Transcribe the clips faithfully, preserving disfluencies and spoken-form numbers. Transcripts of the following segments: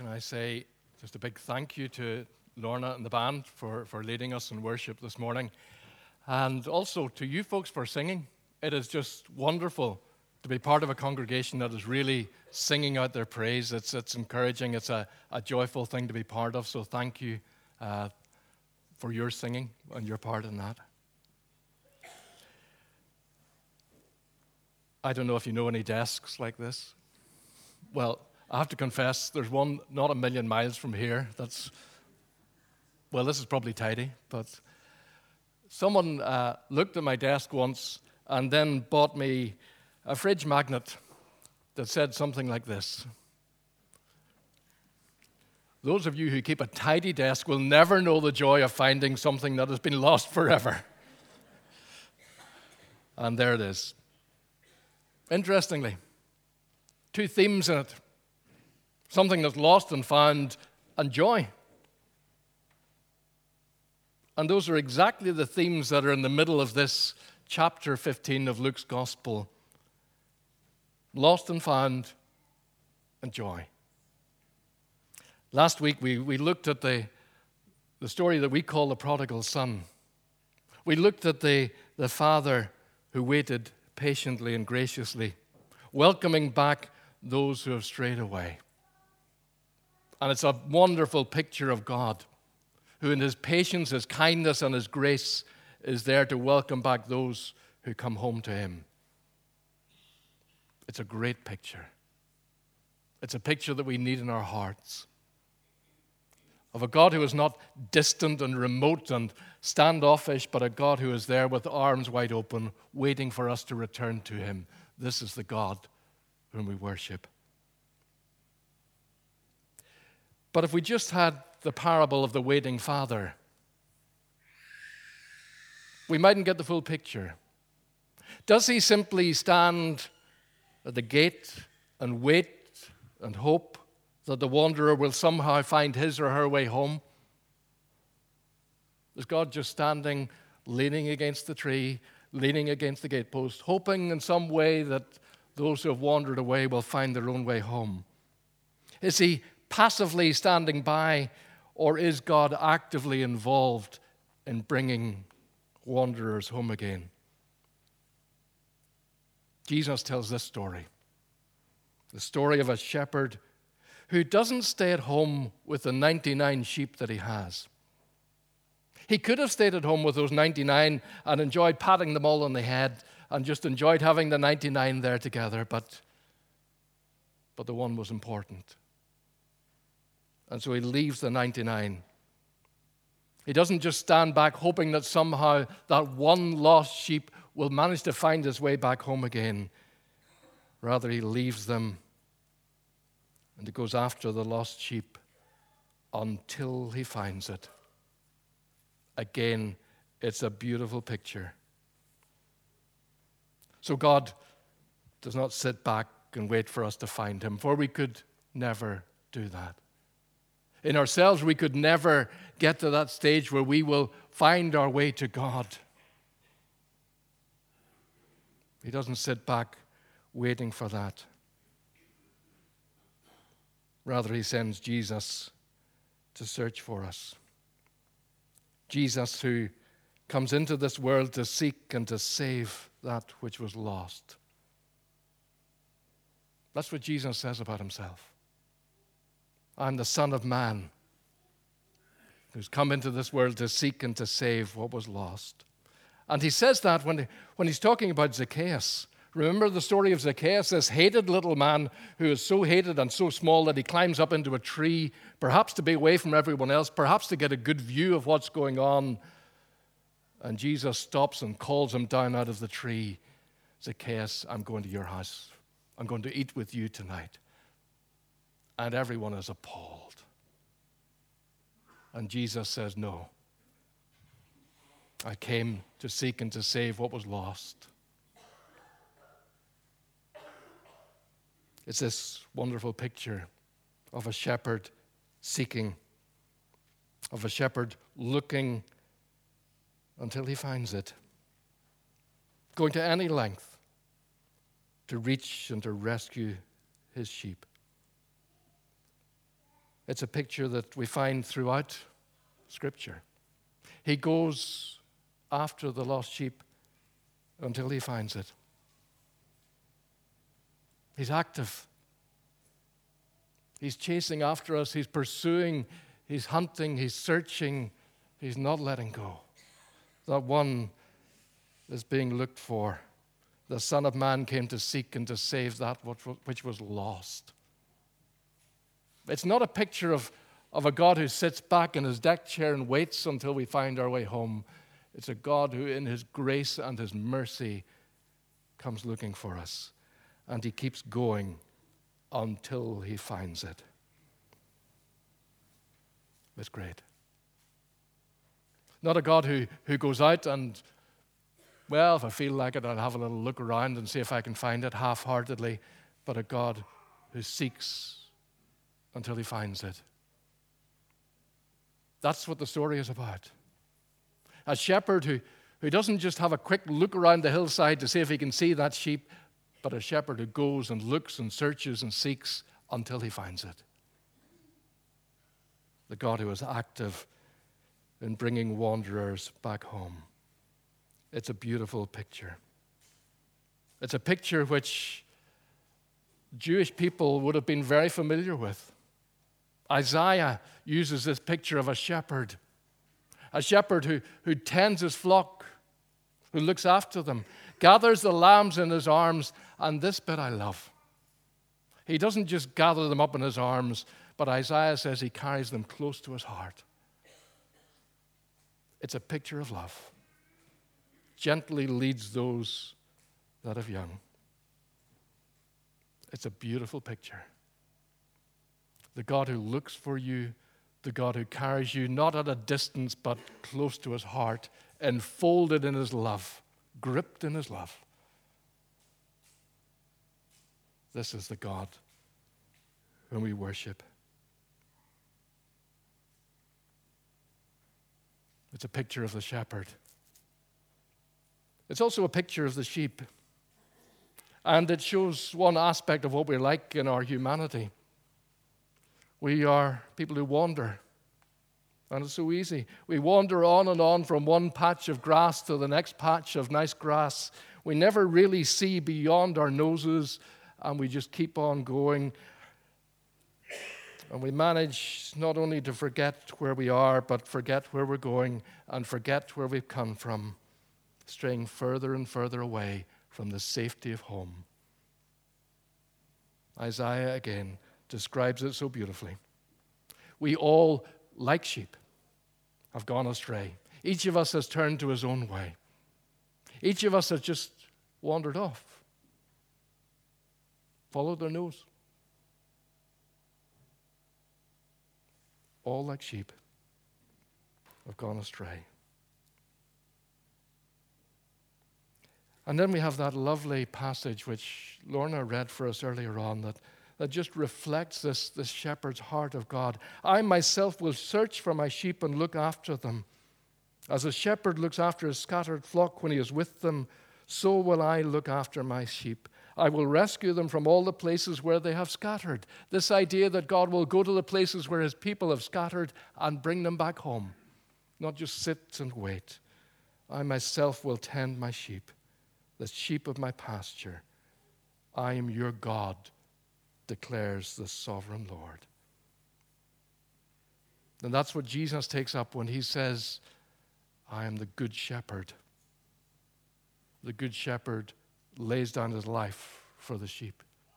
can I say just a big thank you to Lorna and the band for, for leading us in worship this morning. And also to you folks for singing. It is just wonderful to be part of a congregation that is really singing out their praise. It's, it's encouraging. It's a, a joyful thing to be part of. So thank you uh, for your singing and your part in that. I don't know if you know any desks like this. Well, I have to confess, there's one not a million miles from here that's, well, this is probably tidy, but someone uh, looked at my desk once and then bought me a fridge magnet that said something like this: those of you who keep a tidy desk will never know the joy of finding something that has been lost forever. And there it is. Interestingly, two themes in it. Something that's lost and found, and joy. And those are exactly the themes that are in the middle of this chapter fifteen of Luke's Gospel. Lost and found, and joy. Last week we, we looked at the, the story that we call the prodigal son. We looked at the, the father who waited patiently and graciously, welcoming back those who have strayed away. And it's a wonderful picture of God, who in his patience, his kindness, and his grace is there to welcome back those who come home to him. It's a great picture. It's a picture that we need in our hearts, of a God who is not distant and remote and standoffish, but a God who is there with arms wide open, waiting for us to return to him. This is the God whom we worship. But if we just had the parable of the waiting father, we mightn't get the full picture. Does he simply stand at the gate and wait and hope that the wanderer will somehow find his or her way home? Is God just standing, leaning against the tree, leaning against the gatepost, hoping in some way that those who have wandered away will find their own way home? Is he passively standing by, or is God actively involved in bringing wanderers home again? Jesus tells this story, the story of a shepherd who doesn't stay at home with the ninety-nine sheep that he has. He could have stayed at home with those ninety-nine and enjoyed patting them all on the head and just enjoyed having the ninety-nine there together, but, but the one was important. And so he leaves the ninety-nine. He doesn't just stand back hoping that somehow that one lost sheep will manage to find his way back home again. Rather, he leaves them and he goes after the lost sheep until he finds it. Again, it's a beautiful picture. So God does not sit back and wait for us to find him, for we could never do that. In ourselves, we could never get to that stage where we will find our way to God. He doesn't sit back waiting for that. Rather, he sends Jesus to search for us. Jesus, who comes into this world to seek and to save that which was lost. That's what Jesus says about himself. I'm the Son of Man who's come into this world to seek and to save what was lost. And he says that when, when he's talking about Zacchaeus. Remember the story of Zacchaeus, this hated little man who is so hated and so small that he climbs up into a tree, perhaps to be away from everyone else, perhaps to get a good view of what's going on. And Jesus stops and calls him down out of the tree. Zacchaeus, I'm going to your house. I'm going to eat with you tonight. And everyone is appalled. And Jesus says, no. I came to seek and to save what was lost. It's this wonderful picture of a shepherd seeking, of a shepherd looking until he finds it, going to any length to reach and to rescue his sheep. It's a picture that we find throughout Scripture. He goes after the lost sheep until he finds it. He's active. He's chasing after us. He's pursuing. He's hunting. He's searching. He's not letting go. That one is being looked for. The Son of Man came to seek and to save that which was lost. It's not a picture of, of a God who sits back in his deck chair and waits until we find our way home. It's a God who, in his grace and his mercy, comes looking for us. And he keeps going until he finds it. It's great. Not a God who, who goes out and, well, if I feel like it, I'll have a little look around and see if I can find it half-heartedly, but a God who seeks until he finds it. That's what the story is about. A shepherd who, who doesn't just have a quick look around the hillside to see if he can see that sheep, but a shepherd who goes and looks and searches and seeks until he finds it. The God who is active in bringing wanderers back home. It's a beautiful picture. It's a picture which Jewish people would have been very familiar with. Isaiah uses this picture of a shepherd, a shepherd who, who tends his flock, who looks after them, gathers the lambs in his arms, and this bit I love. He doesn't just gather them up in his arms, but Isaiah says he carries them close to his heart. It's a picture of love. Gently leads those that have young. It's a beautiful picture. The God who looks for you, the God who carries you not at a distance but close to his heart, enfolded in his love, gripped in his love. This is the God whom we worship. It's a picture of the shepherd. It's also a picture of the sheep. And it shows one aspect of what we're like in our humanity. We are people who wander. And it's so easy. We wander on and on from one patch of grass to the next patch of nice grass. We never really see beyond our noses, and we just keep on going. And we manage not only to forget where we are, but forget where we're going and forget where we've come from, straying further and further away from the safety of home. Isaiah, again, describes it so beautifully. We all, like sheep, have gone astray. Each of us has turned to his own way. Each of us has just wandered off, followed their nose. All like sheep have gone astray. And then we have that lovely passage which Lorna read for us earlier on that, that just reflects this, this shepherd's heart of God. I myself will search for my sheep and look after them. As a shepherd looks after his scattered flock when he is with them, so will I look after my sheep. I will rescue them from all the places where they have scattered. This idea that God will go to the places where his people have scattered and bring them back home, not just sit and wait. I myself will tend my sheep, the sheep of my pasture. I am your God, declares the sovereign Lord. And that's what Jesus takes up when he says, I am the good shepherd. The good shepherd lays down his life for the sheep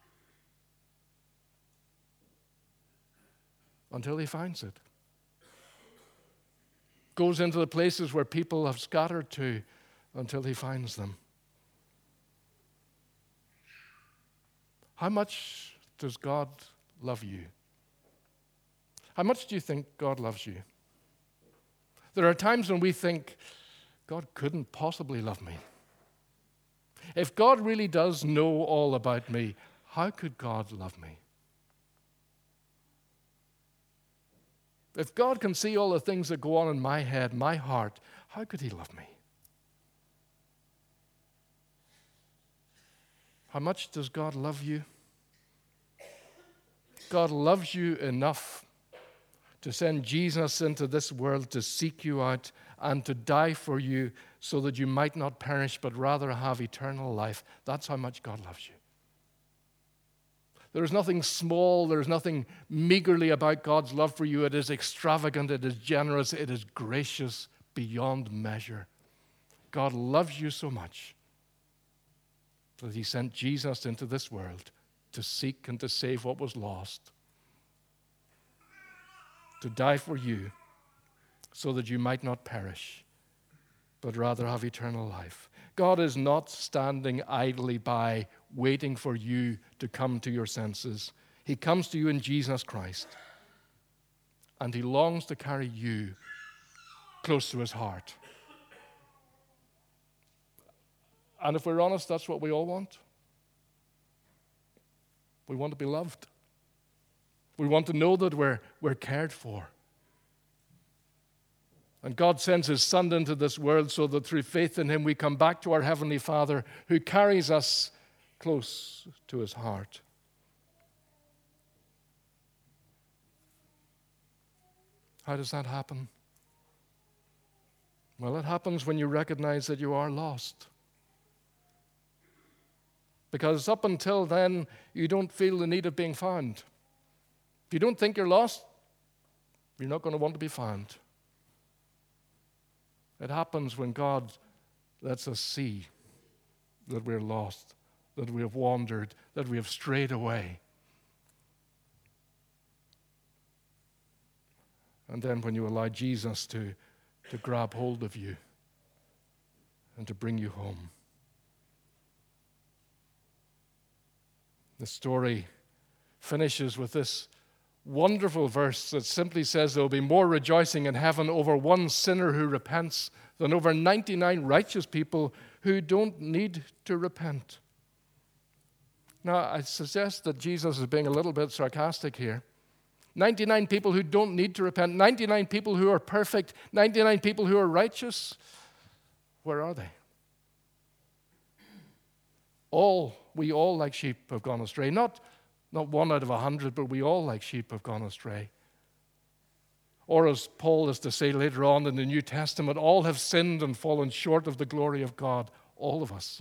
until he finds it. Goes into the places where people have scattered to until he finds them. How much does God love you? How much do you think God loves you? There are times when we think, God couldn't possibly love me. If God really does know all about me, how could God love me? If God can see all the things that go on in my head, my heart, how could he love me? How much does God love you? God loves you enough to send Jesus into this world to seek you out and to die for you so that you might not perish but rather have eternal life. That's how much God loves you. There is nothing small, there is nothing meagerly about God's love for you. It is extravagant, it is generous, it is gracious beyond measure. God loves you so much that he sent Jesus into this world to seek and to save what was lost, to die for you so that you might not perish, but rather have eternal life. God is not standing idly by, waiting for you to come to your senses. He comes to you in Jesus Christ, and he longs to carry you close to his heart. And if we're honest, that's what we all want. We want to be loved. We want to know that we're, we're cared for. And God sends his Son into this world so that through faith in him we come back to our Heavenly Father who carries us close to his heart. How does that happen? Well, it happens when you recognize that you are lost. Because up until then, you don't feel the need of being found. If you don't think you're lost, you're not going to want to be found. It happens when God lets us see that we're lost, that we have wandered, that we have strayed away. And then when you allow Jesus to, to grab hold of you and to bring you home. The story finishes with this wonderful verse that simply says there will be more rejoicing in heaven over one sinner who repents than over ninety-nine righteous people who don't need to repent. Now, I suggest that Jesus is being a little bit sarcastic here. ninety-nine people who don't need to repent, ninety-nine people who are perfect, ninety-nine people who are righteous. Where are they? All, we all like sheep have gone astray. Not, not one out of a hundred, but we all like sheep have gone astray. Or as Paul is to say later on in the New Testament, all have sinned and fallen short of the glory of God. All of us.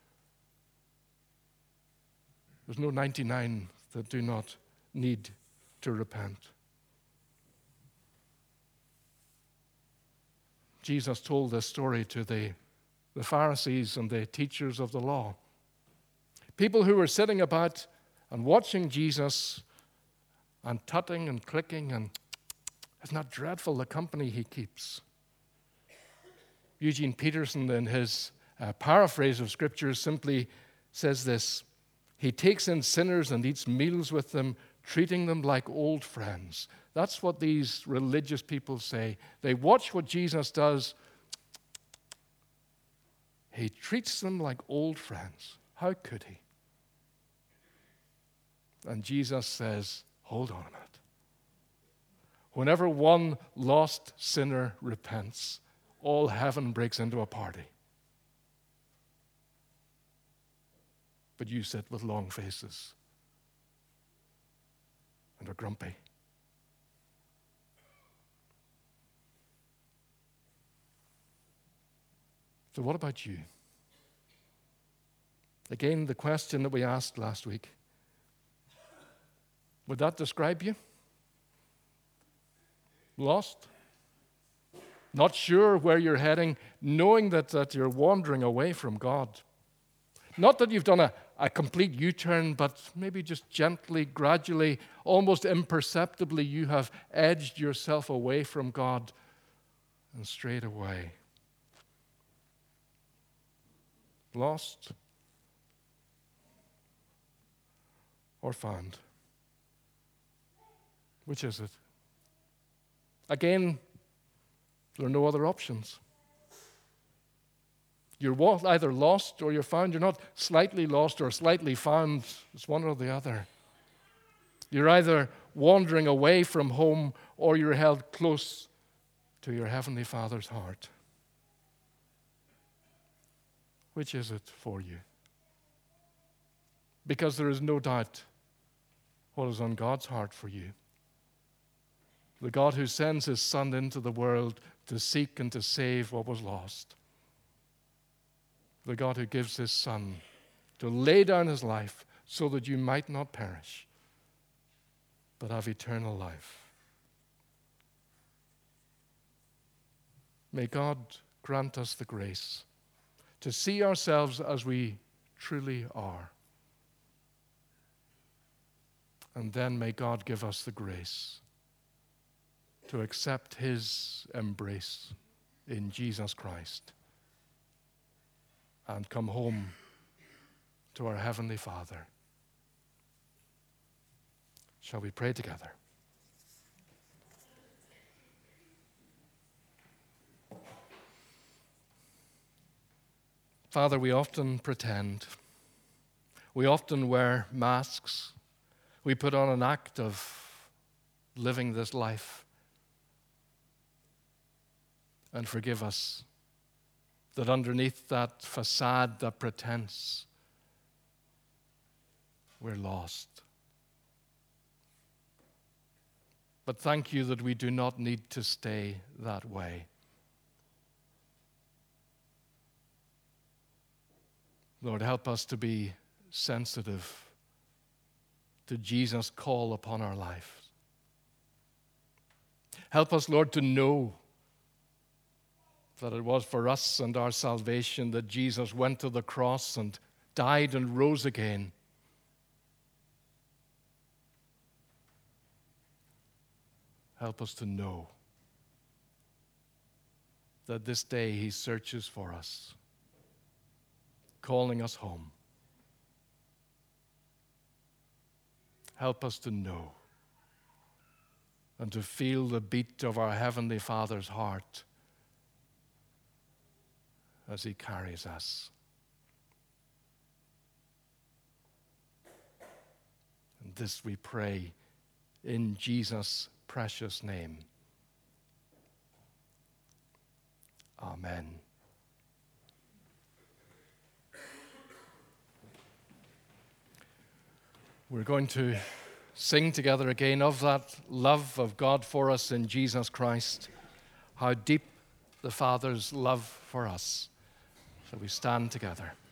There's no ninety-nine that do not need to repent. Jesus told this story to the, the Pharisees and the teachers of the law. People who were sitting about and watching Jesus and tutting and clicking, and isn't that dreadful, the company he keeps? Eugene Peterson, in his uh, paraphrase of Scripture, simply says this: he takes in sinners and eats meals with them, treating them like old friends. That's what these religious people say. They watch what Jesus does. He treats them like old friends. How could he? And Jesus says, hold on a minute. Whenever one lost sinner repents, all heaven breaks into a party. But you sit with long faces and are grumpy. So what about you? Again, the question that we asked last week. Would that describe you? Lost? Not sure where you're heading, knowing that, that you're wandering away from God. Not that you've done a, a complete U-turn, but maybe just gently, gradually, almost imperceptibly, you have edged yourself away from God and strayed away. Lost or found? Which is it? Again, there are no other options. You're either lost or you're found. You're not slightly lost or slightly found. It's one or the other. You're either wandering away from home or you're held close to your Heavenly Father's heart. Which is it for you? Because there is no doubt what is on God's heart for you. the God who sends his Son into the world to seek and to save what was lost, the God who gives his Son to lay down his life so that you might not perish, but have eternal life. May God grant us the grace to see ourselves as we truly are. And then may God give us the grace to accept his embrace in Jesus Christ and come home to our Heavenly Father. Shall we pray together? Father, we often pretend. We often wear masks. We put on an act of living this life. And forgive us that underneath that facade, that pretense, we're lost. But thank you that we do not need to stay that way. Lord, help us to be sensitive to Jesus' call upon our life. Help us, Lord, to know that it was for us and our salvation that Jesus went to the cross and died and rose again. Help us to know that this day he searches for us, calling us home. Help us to know and to feel the beat of our Heavenly Father's heart as he carries us. And this we pray in Jesus' precious name. Amen. We're going to sing together again of that love of God for us in Jesus Christ, how deep the Father's love for us. Shall we stand together?